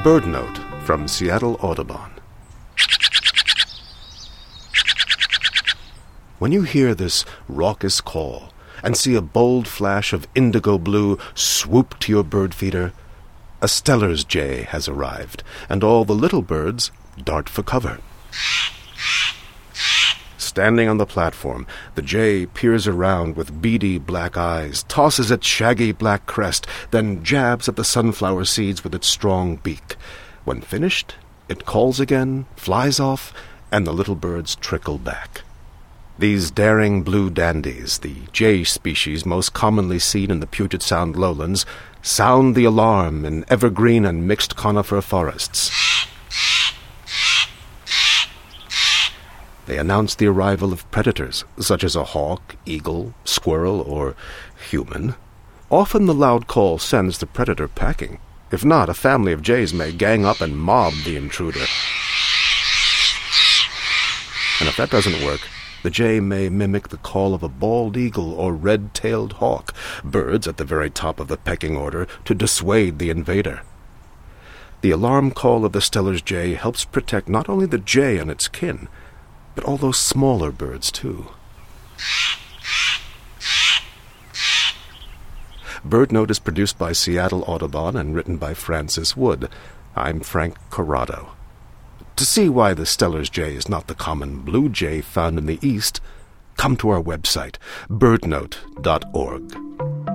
Bird Note from Seattle Audubon. When you hear this raucous call and see a bold flash of indigo blue swoop to your bird feeder, a Steller's jay has arrived, and all the little birds dart for cover. Standing on the platform, the jay peers around with beady black eyes, tosses its shaggy black crest, then jabs at the sunflower seeds with its strong beak. When finished, it calls again, flies off, and the little birds trickle back. These daring blue dandies, the jay species most commonly seen in the Puget Sound lowlands, sound the alarm in evergreen and mixed conifer forests. They announce the arrival of predators, such as a hawk, eagle, squirrel, or human. Often the loud call sends the predator packing. If not, a family of jays may gang up and mob the intruder. And if that doesn't work, the jay may mimic the call of a bald eagle or red-tailed hawk, birds at the very top of the pecking order, to dissuade the invader. The alarm call of the Steller's jay helps protect not only the jay and its kin, but all those smaller birds, too. Bird Note is produced by Seattle Audubon and written by Francis Wood. I'm Frank Corrado. To see why the Steller's jay is not the common blue jay found in the East, come to our website, birdnote.org.